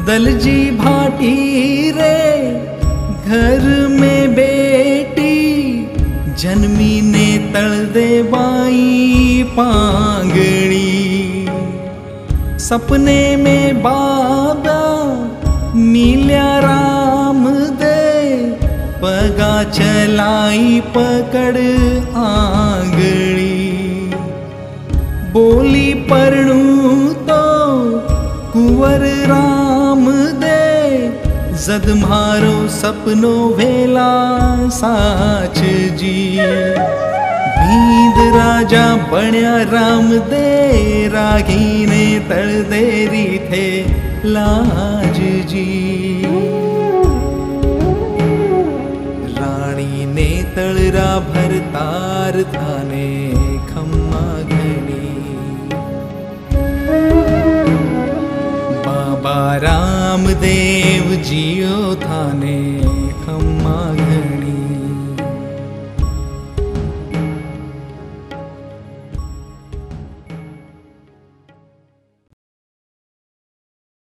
दलजी भाटी रे घर में बेटी जन्मी ने तल दे बाई पांगड़ी। सपने में बाबा मिल्या राम दे पगा चलाई पकड़ आंगड़ी। बोली परणू तो कुंवर राम दे जद मारो सपनो वेला साच जी। नींद राजा बण्या राम दे रागी ने तड़ देरी थे लाज जी। रानी ने तड़रा भरतार थाने खम्मा घनी। बाबा रामदेव जियो थाने खम्मा